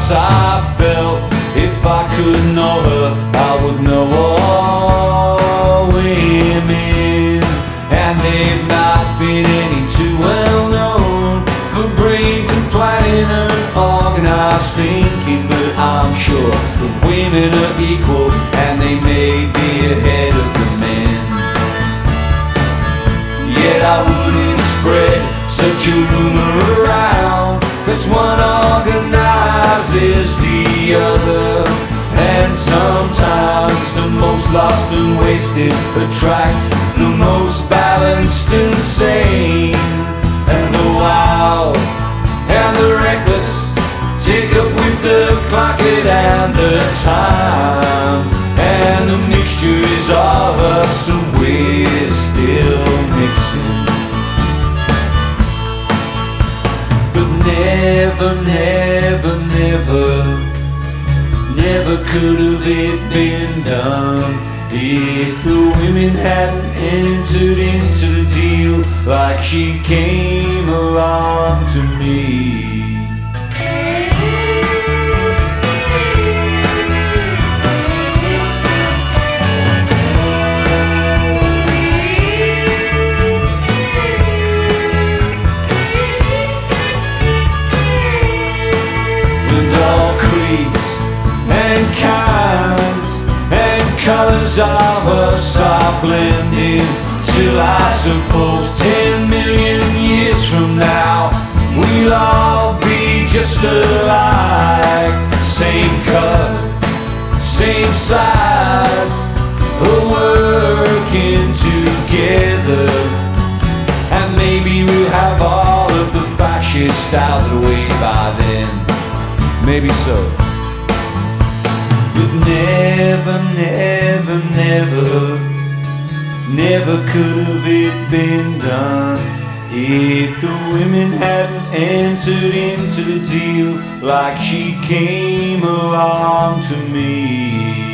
as I felt. If I could know her, I would know all women. And they've not been any too well known for brains and planning and organized thinking. But I'm sure the women are equal and they may be ahead of the men. Yet I wouldn't spread such a rumor around, 'cause one organizes the other. And sometimes the most lost and wasted attract the most balanced and sane. And the wild and the reckless take up with the clocket and the time. And the mixture is of us and we're still mixing. But never, never, never, never could have it been done if the women hadn't entered into the deal like she came along to me. And kinds and colors of us are blending, till I suppose 10 million years from now we'll all be just alike. Same color, same size, working together. And maybe we'll have all of the fascists out of the way by then. Maybe so. But never, never, never, never could have it been done if the women hadn't entered into the deal like she came along to me.